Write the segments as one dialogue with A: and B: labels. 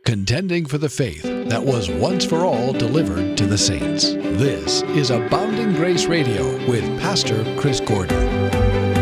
A: Contending for the faith that was once for all delivered to the saints. This is Abounding Grace Radio with Pastor Chris Gordon.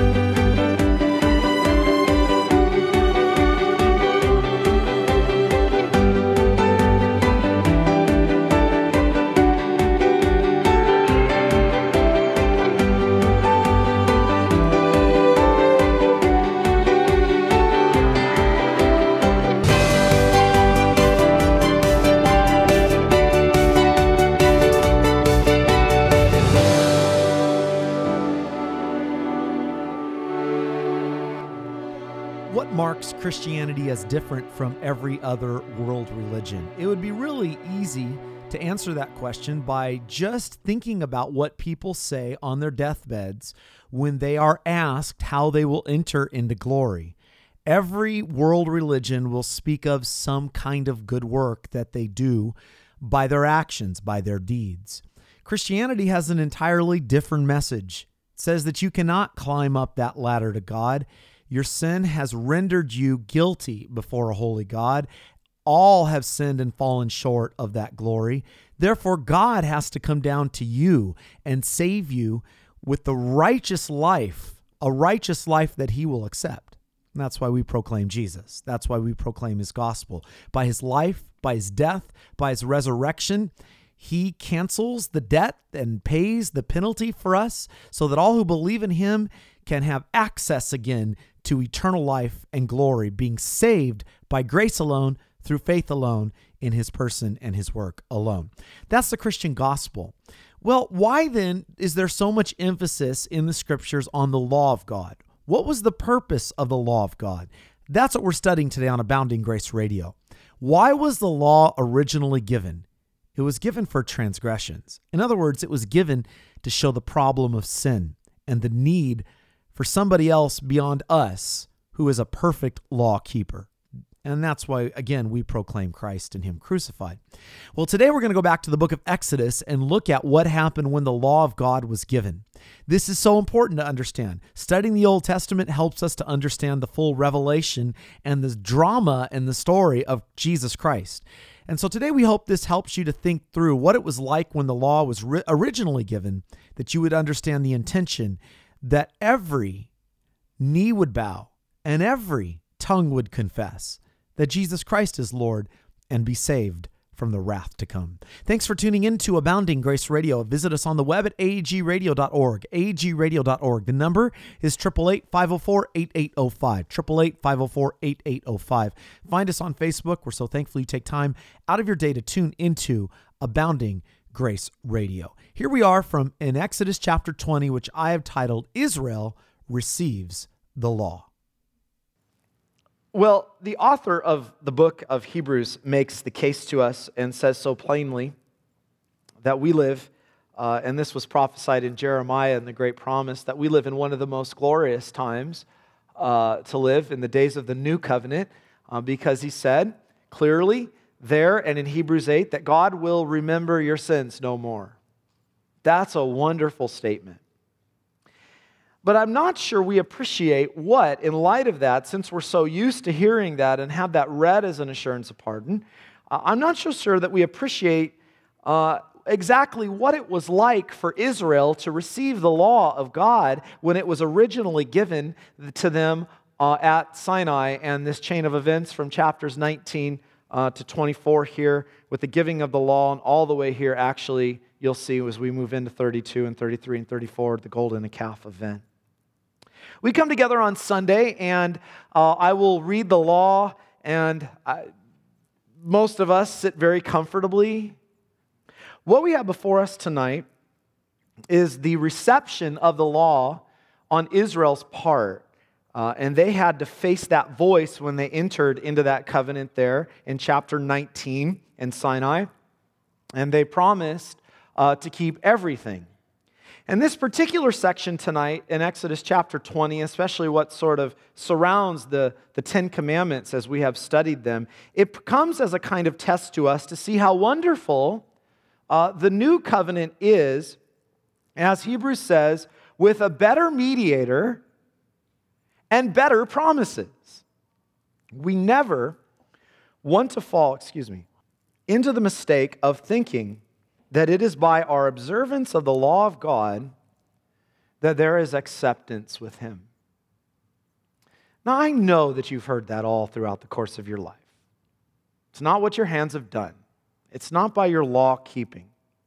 B: Marks Christianity as different from every other world religion? It would be really easy to answer that question by just thinking about what people say on their deathbeds when they are asked how they will enter into glory. Every world religion will speak of some kind of good work that they do by their actions, by their deeds. Christianity has an entirely different message. It says that you cannot climb up that ladder to God. Your sin has rendered you guilty before a holy God. All have sinned and fallen short of that glory. Therefore, God has to come down to you and save you with the righteous life, a righteous life that he will accept. And that's why we proclaim Jesus. That's why we proclaim his gospel. By his life, by his death, by his resurrection, he cancels the debt and pays the penalty for us so that all who believe in him can have access again to eternal life and glory, being saved by grace alone, through faith alone, in his person and his work alone. That's the Christian gospel. Well, why then is there so much emphasis in the scriptures on the law of God? What was the purpose of the law of God? That's what we're studying today on Abounding Grace Radio. Why was the law originally given? It was given for transgressions. In other words, it was given to show the problem of sin and the need for somebody else beyond us who is a perfect law keeper. And that's why, again, we proclaim Christ and him crucified. Well, today we're going to go back to the book of Exodus and look at what happened when the law of God was given. This is so important to understand. Studying the Old Testament helps us to understand the full revelation and the drama and the story of Jesus Christ. And so today we hope this helps you to think through what it was like when the law was originally given, that you would understand the intention that every knee would bow and every tongue would confess that Jesus Christ is Lord and be saved from the wrath to come. Thanks for tuning in to Abounding Grace Radio. Visit us on the web at agradio.org, agradio.org. The number is 888-504-8805, 888-504-8805. Find us on Facebook. We're so thankful you take time out of your day to tune into Abounding Grace Radio. Here we are in Exodus chapter 20, which I have titled, Israel Receives the Law.
C: Well, the author of the book of Hebrews makes the case to us and says so plainly that we live, and this was prophesied in Jeremiah in the great promise, that we live in one of the most glorious times to live in the days of the new covenant, because he said clearly there and in Hebrews 8 that God will remember your sins no more. That's a wonderful statement. But I'm not sure we appreciate what, in light of that, since we're so used to hearing that and have that read as an assurance of pardon, I'm not so sure that we appreciate exactly what it was like for Israel to receive the law of God when it was originally given to them at Sinai, and this chain of events from chapters 19 to 24 here with the giving of the law, and all the way here, actually, you'll see as we move into 32 and 33 and 34, the golden calf event. We come together on Sunday, and I will read the law, and most of us sit very comfortably. What we have before us tonight is the reception of the law on Israel's part. And they had to face that voice when they entered into that covenant there in chapter 19 in Sinai. And they promised to keep everything. And this particular section tonight in Exodus chapter 20, especially what sort of surrounds the Ten Commandments as we have studied them, it comes as a kind of test to us to see how wonderful the new covenant is, as Hebrews says, with a better mediator and better promises. We never want to fall, into the mistake of thinking that it is by our observance of the law of God that there is acceptance with Him. Now, I know that you've heard that all throughout the course of your life. It's not what your hands have done. It's not by your law keeping.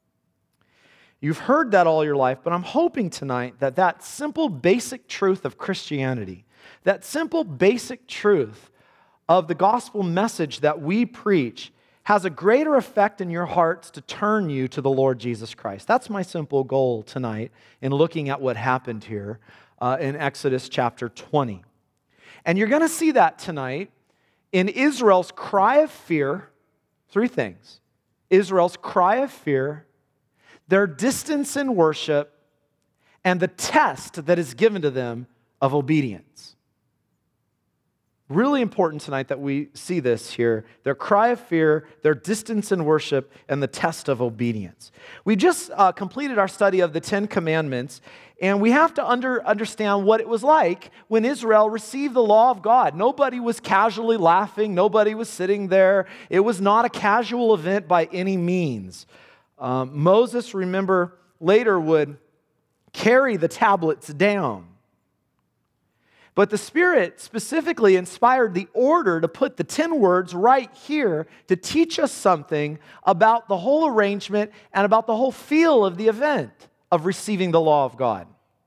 C: You've heard that all your life, but I'm hoping tonight that that simple basic truth of Christianity, that simple basic truth of the gospel message that we preach has a greater effect in your hearts to turn you to the Lord Jesus Christ. That's my simple goal tonight in looking at what happened here in Exodus chapter 20. And you're going to see that tonight in Israel's cry of fear. Three things. Israel's cry of fear, their distance in worship, and the test that is given to them of obedience. Really important tonight that we see this here. Their cry of fear, their distance in worship, and the test of obedience. We just completed our study of the Ten Commandments, and we have to understand what it was like when Israel received the law of God. Nobody was casually laughing. Nobody was sitting there. It was not a casual event by any means. Moses, remember, later would carry the tablets down. But the Spirit specifically inspired the order to put the 10 words right here to teach us something about the whole arrangement and about the whole feel of the event of receiving the law of God.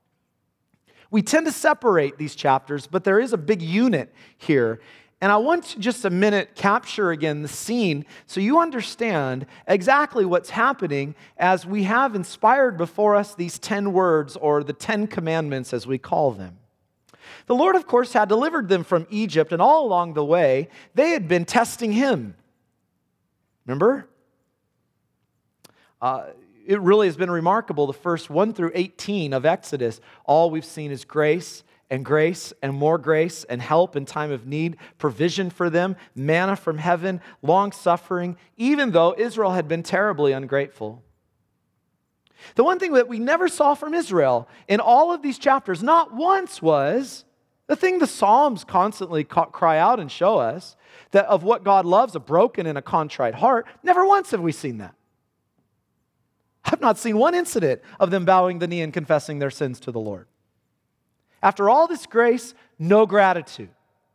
C: We tend to separate these chapters, but there is a big unit here. And I want to just a minute capture again the scene so you understand exactly what's happening as we have inspired before us these 10 words, or the 10 commandments as we call them. The Lord, of course, had delivered them from Egypt, and all along the way, they had been testing Him. Remember? It really has been remarkable, the first 1 through 18 of Exodus. All we've seen is grace and more grace and help in time of need, provision for them, manna from heaven, long-suffering, even though Israel had been terribly ungrateful. The one thing that we never saw from Israel in all of these chapters, not once, was the thing the Psalms constantly cry out and show us, that of what God loves, a broken and a contrite heart. Never once have we seen that. I've not seen one incident of them bowing the knee and confessing their sins to the Lord. After all this grace, no gratitude.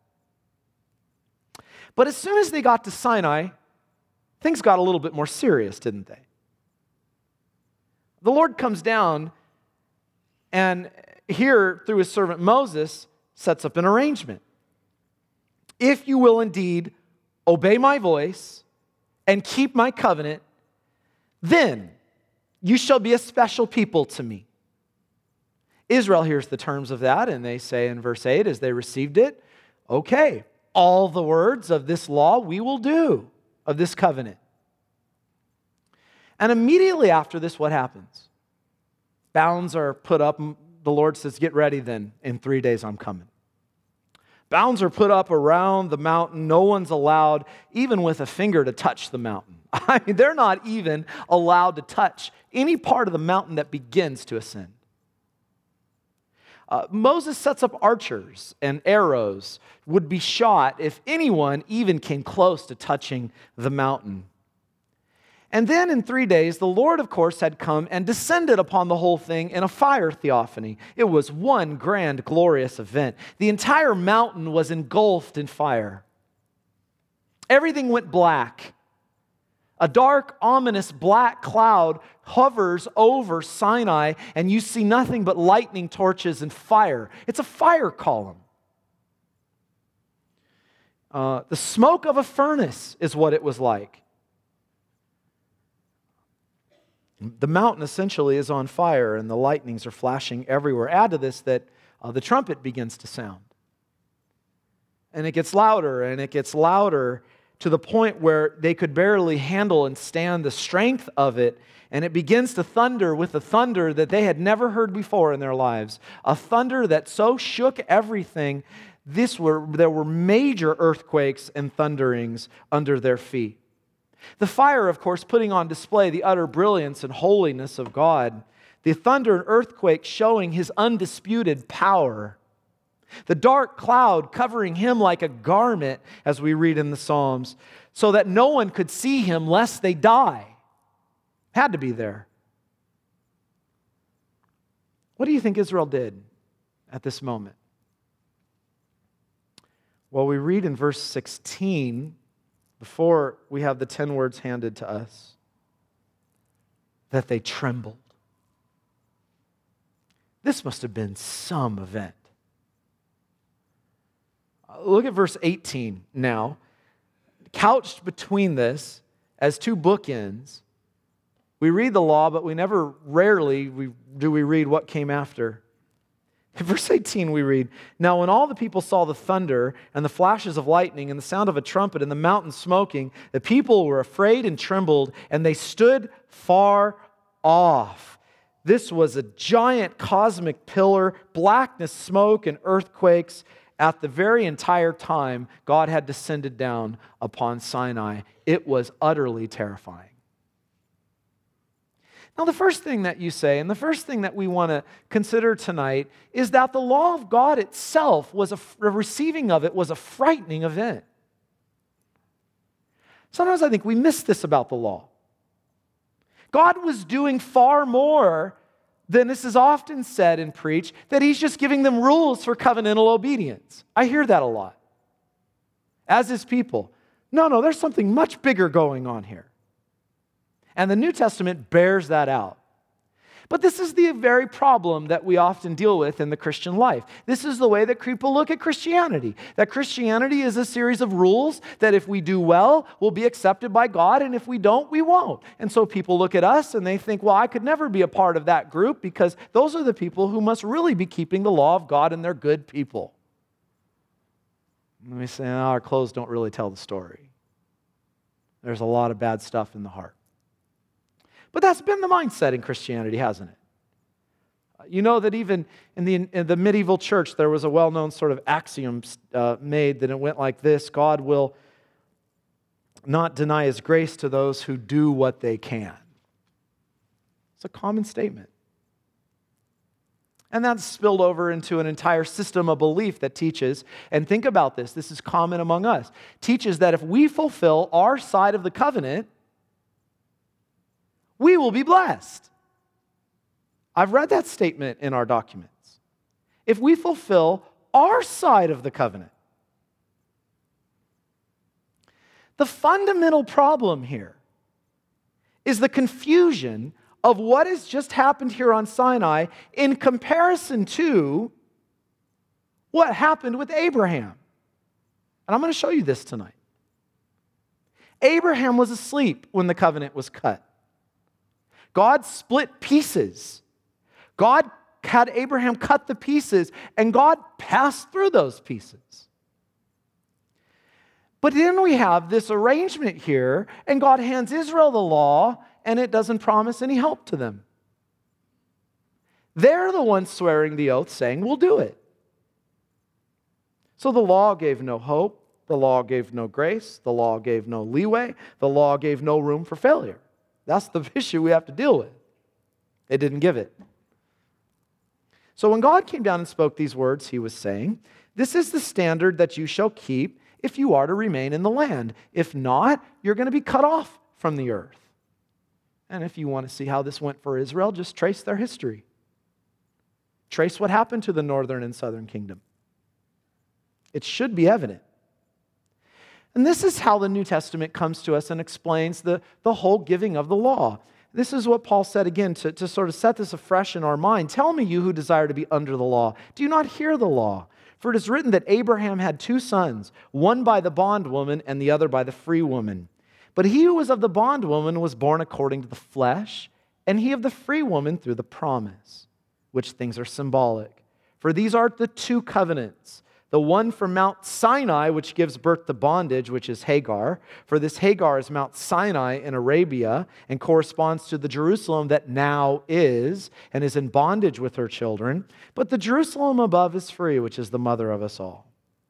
C: But as soon as they got to Sinai, things got a little bit more serious, didn't they? The Lord comes down and here, through His servant Moses, sets up an arrangement. If you will indeed obey my voice and keep my covenant, then you shall be a special people to me. Israel hears the terms of that, and they say in verse 8, as they received it, okay, all the words of this law we will do, of this covenant. And immediately after this, what happens? Bounds are put up. The Lord says, get ready then. In 3 days, I'm coming. Bounds are put up around the mountain. No one's allowed, even with a finger, to touch the mountain. I mean, they're not even allowed to touch any part of the mountain that begins to ascend. Moses sets up archers, and arrows would be shot if anyone even came close to touching the mountain. And then in 3 days, the Lord, of course, had come and descended upon the whole thing in a fire theophany. It was one grand, glorious event. The entire mountain was engulfed in fire. Everything went black. A dark, ominous black cloud hovers over Sinai, and you see nothing but lightning torches and fire. It's a fire column. The smoke of a furnace is what it was like. The mountain essentially is on fire, and the lightnings are flashing everywhere. Add to this that the trumpet begins to sound. And it gets louder, and it gets louder to the point where they could barely handle and stand the strength of it. And it begins to thunder with a thunder that they had never heard before in their lives. A thunder that so shook everything, there were major earthquakes and thunderings under their feet. The fire, of course, putting on display the utter brilliance and holiness of God. The thunder and earthquake showing His undisputed power. The dark cloud covering him like a garment, as we read in the Psalms, so that no one could see him lest they die. Had to be there. What do you think Israel did at this moment? Well, we read in verse 16, before we have the 10 words handed to us, that they trembled. This must have been some event. Look at verse 18 now. Couched between this as two bookends, we read the law, but rarely do we read what came after. In verse 18 we read, "Now when all the people saw the thunder and the flashes of lightning and the sound of a trumpet and the mountain smoking, the people were afraid and trembled, and they stood far off." This was a giant cosmic pillar, blackness, smoke, and earthquakes at the very entire time God had descended down upon Sinai. It was utterly terrifying. Now, the first thing that you say, and the first thing that we want to consider tonight, is that the law of God itself was receiving of it was a frightening event. Sometimes I think we miss this about the law. God was doing far more than this is often said and preached, that He's just giving them rules for covenantal obedience. I hear that a lot. As His people. No, there's something much bigger going on here. And the New Testament bears that out. But this is the very problem that we often deal with in the Christian life. This is the way that people look at Christianity. That Christianity is a series of rules that if we do well, we'll be accepted by God, and if we don't, we won't. And so people look at us and they think, well, I could never be a part of that group because those are the people who must really be keeping the law of God and they're good people. And we say, our clothes don't really tell the story. There's a lot of bad stuff in the heart. But that's been the mindset in Christianity, hasn't it? You know that even in the medieval church, there was a well-known sort of axiom made that it went like this: God will not deny His grace to those who do what they can. It's a common statement. And that's spilled over into an entire system of belief that teaches, and think about this, this is common among us, teaches that if we fulfill our side of the covenant, we will be blessed. I've read that statement in our documents. If we fulfill our side of the covenant. The fundamental problem here is the confusion of what has just happened here on Sinai in comparison to what happened with Abraham. And I'm going to show you this tonight. Abraham was asleep when the covenant was cut. God split pieces. God had Abraham cut the pieces, and God passed through those pieces. But then we have this arrangement here, and God hands Israel the law, and it doesn't promise any help to them. They're the ones swearing the oath, saying, we'll do it. So the law gave no hope. The law gave no grace. The law gave no leeway. The law gave no room for failure. That's the issue we have to deal with. It didn't give it. So when God came down and spoke these words, He was saying, this is the standard that you shall keep if you are to remain in the land. If not, you're going to be cut off from the earth. And if you want to see how this went for Israel, just trace their history. Trace what happened to the northern and southern kingdom. It should be evident. And this is how the New Testament comes to us and explains the whole giving of the law. This is what Paul said again to sort of set this afresh in our mind. Tell me, you who desire to be under the law, do you not hear the law? For it is written that Abraham had two sons, one by the bondwoman and the other by the free woman. But he who was of the bondwoman was born according to the flesh, and he of the free woman through the promise, which things are symbolic. For these are the two covenants. The one from Mount Sinai, which gives birth to bondage, which is Hagar. For this Hagar is Mount Sinai in Arabia and corresponds to the Jerusalem that now is and is in bondage with her children. But the Jerusalem above is free, which is the mother of us all.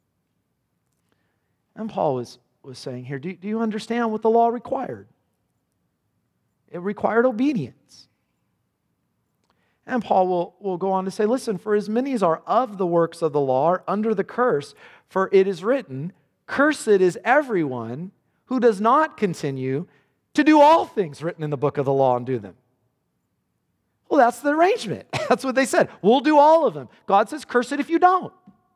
C: And Paul was saying here, do you understand what the law required? It required obedience. And Paul will go on to say, listen, for as many as are of the works of the law are under the curse, for it is written, cursed is everyone who does not continue to do all things written in the book of the law and do them. Well, that's the arrangement. That's what they said. We'll do all of them. God says, curse it if you don't.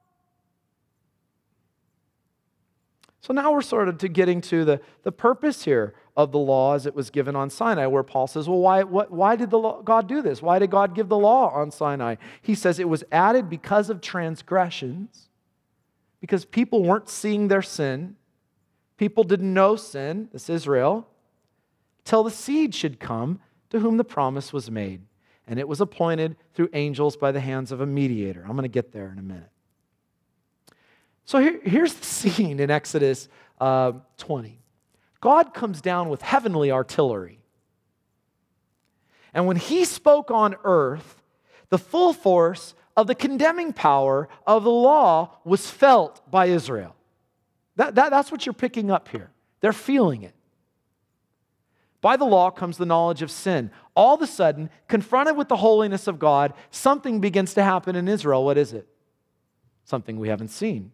C: So now we're sort of getting to the purpose here of the law as it was given on Sinai, where Paul says, well, why did God do this? Why did God give the law on Sinai? He says it was added because of transgressions, because people weren't seeing their sin. People didn't know sin, this Israel, till the seed should come to whom the promise was made. And it was appointed through angels by the hands of a mediator. I'm going to get there in a minute. So here's the scene in Exodus 20. God comes down with heavenly artillery. And when he spoke on earth, the full force of the condemning power of the law was felt by Israel. That's what you're picking up here. They're feeling it. By the law comes the knowledge of sin. All of a sudden, confronted with the holiness of God, something begins to happen in Israel. What is it? Something we haven't seen.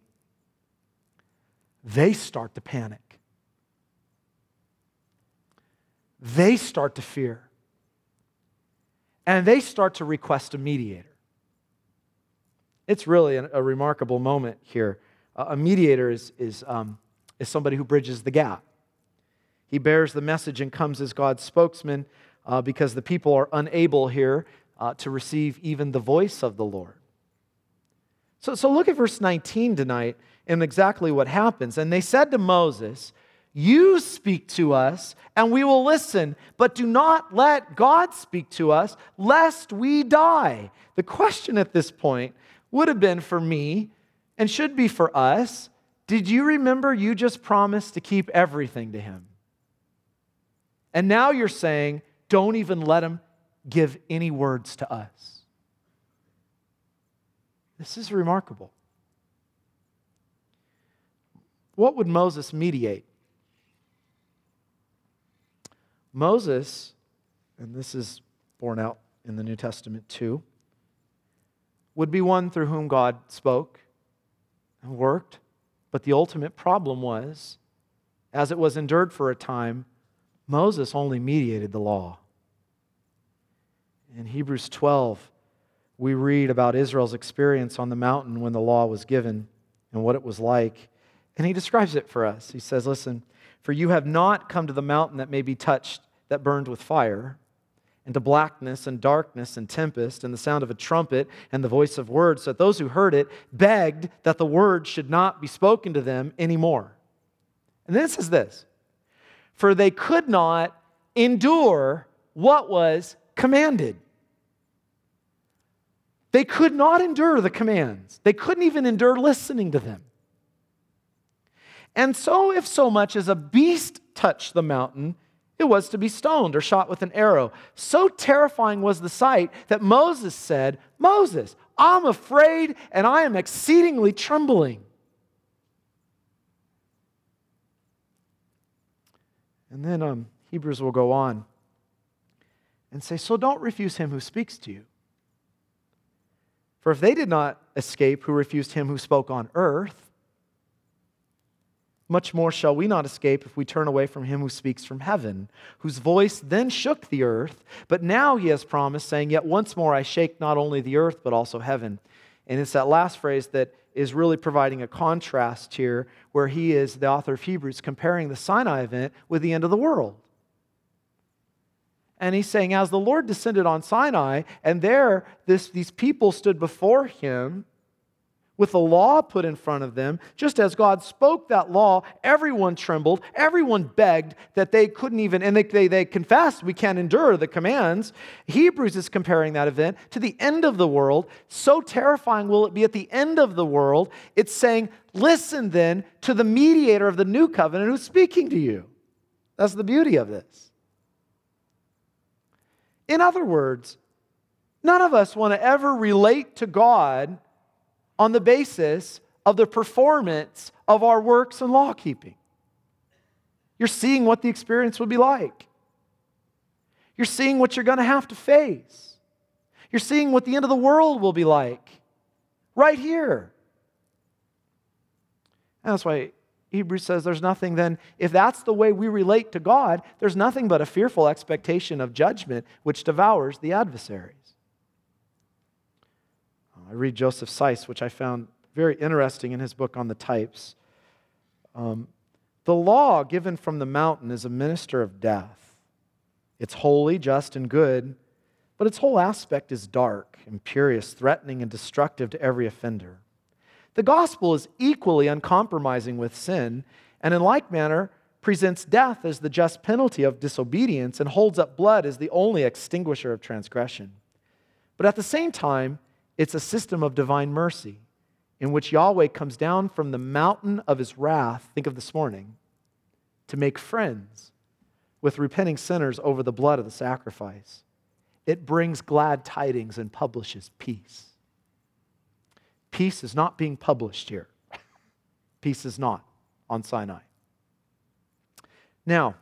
C: They start to panic. They start to fear. And they start to request a mediator. It's really a remarkable moment here. A mediator is somebody who bridges the gap. He bears the message and comes as God's spokesman because the people are unable here to receive even the voice of the Lord. So look at verse 19 tonight and exactly what happens. And they said to Moses, you speak to us and we will listen, but do not let God speak to us lest we die. The question at this point would have been for me and should be for us, did you remember you just promised to keep everything to him? And now you're saying, don't even let him give any words to us. This is remarkable. What would Moses mediate? Moses, and this is borne out in the New Testament too, would be one through whom God spoke and worked. But the ultimate problem was, as it was endured for a time, Moses only mediated the law. In Hebrews 12, we read about Israel's experience on the mountain when the law was given and what it was like. And he describes it for us. He says, listen, for you have not come to the mountain that may be touched, that burned with fire, and to blackness and darkness and tempest and the sound of a trumpet and the voice of words, so that those who heard it begged that the word should not be spoken to them anymore. And then it says this, for they could not endure what was commanded. They could not endure the commands. They couldn't even endure listening to them. And so if so much as a beast touched the mountain, it was to be stoned or shot with an arrow. So terrifying was the sight that Moses said, Moses, I'm afraid and I am exceedingly trembling. And then Hebrews will go on and say, so don't refuse him who speaks to you. For if they did not escape who refused him who spoke on earth, much more shall we not escape if we turn away from him who speaks from heaven, whose voice then shook the earth, but now he has promised, saying, yet once more I shake not only the earth, but also heaven. And it's that last phrase that is really providing a contrast here, where he is, the author of Hebrews, comparing the Sinai event with the end of the world. And he's saying, as the Lord descended on Sinai, and there these people stood before him with the law put in front of them, just as God spoke that law, everyone trembled, everyone begged that they couldn't even, and they confessed, we can't endure the commands. Hebrews is comparing that event to the end of the world. So terrifying will it be at the end of the world. It's saying, listen then to the mediator of the new covenant who's speaking to you. That's the beauty of this. In other words, none of us want to ever relate to God on the basis of the performance of our works and law keeping. You're seeing what the experience will be like. You're seeing what you're going to have to face. You're seeing what the end of the world will be like right here. And that's why Hebrews says there's nothing then, if that's the way we relate to God, there's nothing but a fearful expectation of judgment which devours the adversaries. I read Joseph Seiss, which I found very interesting in his book on the types. The law given from the mountain is a minister of death. It's holy, just, and good, but its whole aspect is dark, imperious, threatening, and destructive to every offender. The gospel is equally uncompromising with sin, and in like manner presents death as the just penalty of disobedience and holds up blood as the only extinguisher of transgression. But at the same time, it's a system of divine mercy in which Yahweh comes down from the mountain of his wrath, think of this morning, to make friends with repenting sinners over the blood of the sacrifice. It brings glad tidings and publishes peace. Peace is not being published here. Peace is not on Sinai. Now,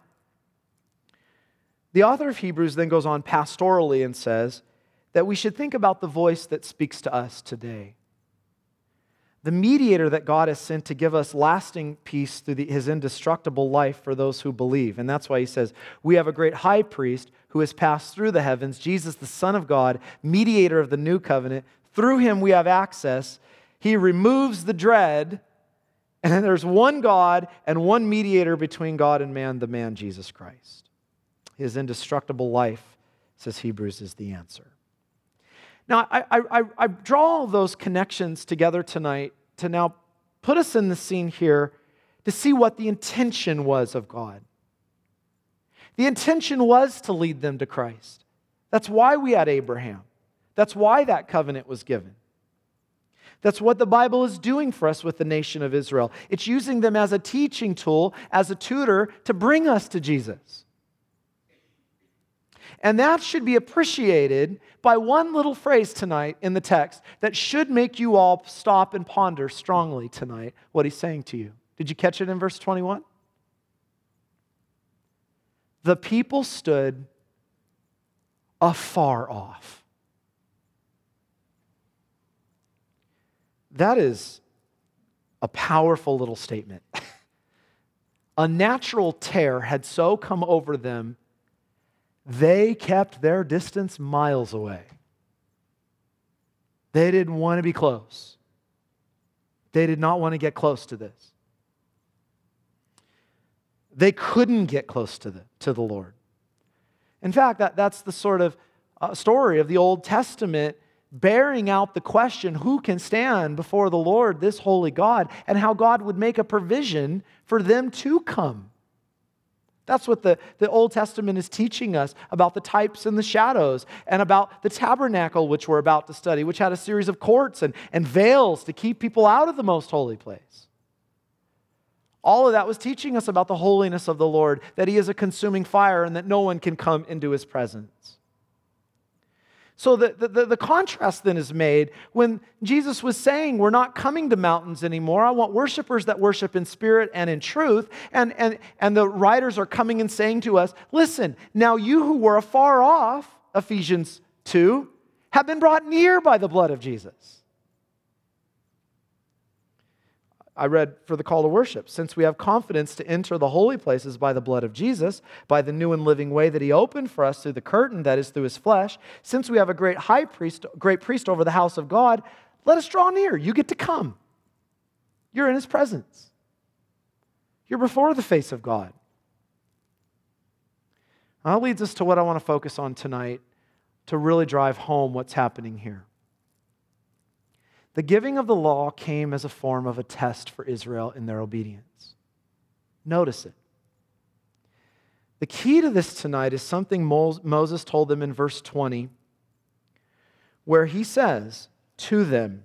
C: the author of Hebrews then goes on pastorally and says that we should think about the voice that speaks to us today. The mediator that God has sent to give us lasting peace through his indestructible life for those who believe. And that's why he says, we have a great high priest who has passed through the heavens, Jesus, the Son of God, mediator of the new covenant. Through him we have access. He removes the dread, and then there's one God and one mediator between God and man, the man Jesus Christ. His indestructible life, says Hebrews, is the answer. Now, I draw all those connections together tonight to now put us in the scene here to see what the intention was of God. The intention was to lead them to Christ. That's why we had Abraham. That's why that covenant was given. That's what the Bible is doing for us with the nation of Israel. It's using them as a teaching tool, as a tutor, to bring us to Jesus. And that should be appreciated by one little phrase tonight in the text that should make you all stop and ponder strongly tonight what he's saying to you. Did you catch it in verse 21? The people stood afar off. That is a powerful little statement. A natural terror had so come over them, they kept their distance miles away. They didn't want to be close. They did not want to get close to this. They couldn't get close to the Lord. In fact, that's the sort of story of the Old Testament bearing out the question, who can stand before the Lord, this holy God, and how God would make a provision for them to come. That's what the Old Testament is teaching us about the types and the shadows, and about the tabernacle, which we're about to study, which had a series of courts and veils to keep people out of the most holy place. All of that was teaching us about the holiness of the Lord, that He is a consuming fire and that no one can come into His presence. So the contrast then is made when Jesus was saying, we're not coming to mountains anymore. I want worshipers that worship in spirit and in truth. And the writers are coming and saying to us, listen, now you who were afar off, Ephesians 2, have been brought near by the blood of Jesus. I read for the call to worship, since we have confidence to enter the holy places by the blood of Jesus, by the new and living way that He opened for us through the curtain, that is through His flesh, since we have a great priest over the house of God, let us draw near. You get to come. You're in His presence. You're before the face of God. Now, that leads us to what I want to focus on tonight to really drive home what's happening here. The giving of the law came as a form of a test for Israel in their obedience. Notice it. The key to this tonight is something Moses told them in verse 20, where he says to them,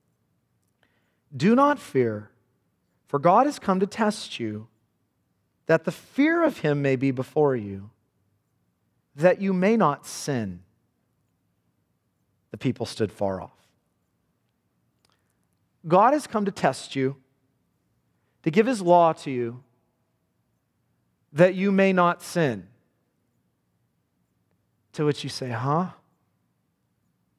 C: do not fear, for God has come to test you, that the fear of Him may be before you, that you may not sin. The people stood far off. God has come to test you, to give His law to you, that you may not sin. To which you say, huh?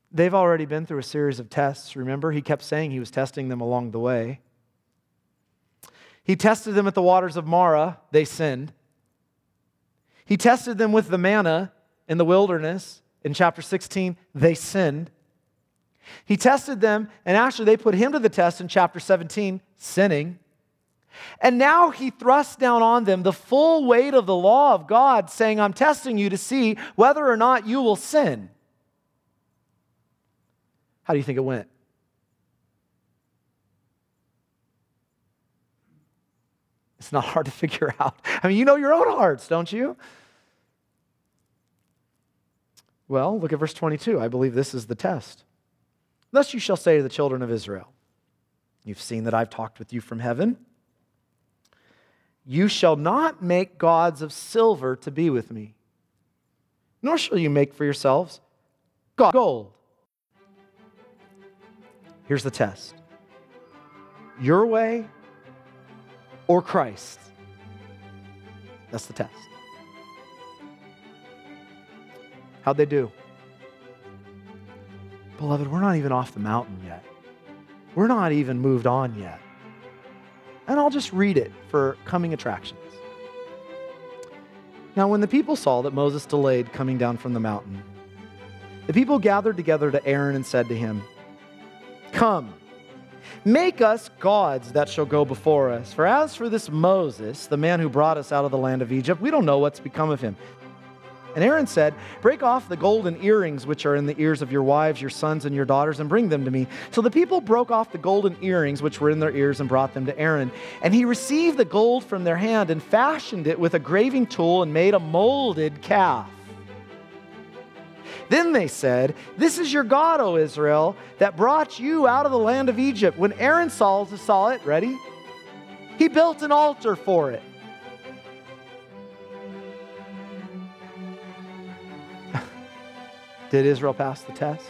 C: They've already been through a series of tests. Remember, he kept saying he was testing them along the way. He tested them at the waters of Marah. They sinned. He tested them with the manna in the wilderness. In chapter 16, they sinned. He tested them, and actually they put him to the test in chapter 17, sinning. And now he thrusts down on them the full weight of the law of God, saying, I'm testing you to see whether or not you will sin. How do you think it went? It's not hard to figure out. I mean, you know your own hearts, don't you? Well, look at verse 22. I believe this is the test. Thus you shall say to the children of Israel, you've seen that I've talked with you from heaven. You shall not make gods of silver to be with me, nor shall you make for yourselves gold. Here's the test. Your way or Christ? That's the test. How'd they do? Beloved, we're not even off the mountain yet. We're not even moved on yet. And I'll just read it for coming attractions. Now, when the people saw that Moses delayed coming down from the mountain, the people gathered together to Aaron and said to him, Come, make us gods that shall go before us. For as for this Moses, the man who brought us out of the land of Egypt, we don't know what's become of him. And Aaron said, Break off the golden earrings which are in the ears of your wives, your sons, and your daughters, and bring them to me. So the people broke off the golden earrings which were in their ears and brought them to Aaron. And he received the gold from their hand and fashioned it with a graving tool and made a molded calf. Then they said, This is your God, O Israel, that brought you out of the land of Egypt. When Aaron saw it, ready? He built an altar for it. Did Israel pass the test?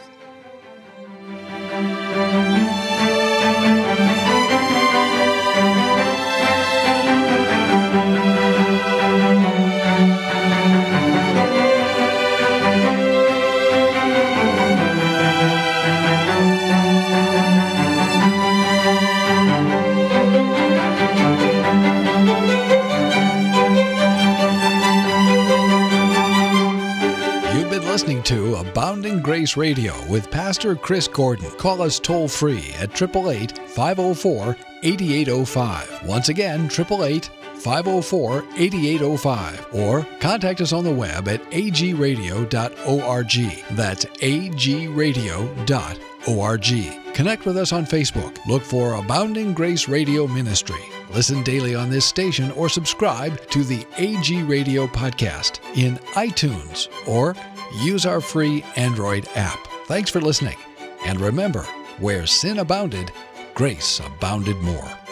A: Listening to Abounding Grace Radio with Pastor Chris Gordon. Call us toll-free at 888-504-8805. Once again, 888-504-8805. Or contact us on the web at agradio.org. That's agradio.org. Connect with us on Facebook. Look for Abounding Grace Radio Ministry. Listen daily on this station or subscribe to the AG Radio podcast in iTunes or use our free Android app. Thanks for listening. And remember, where sin abounded, grace abounded more.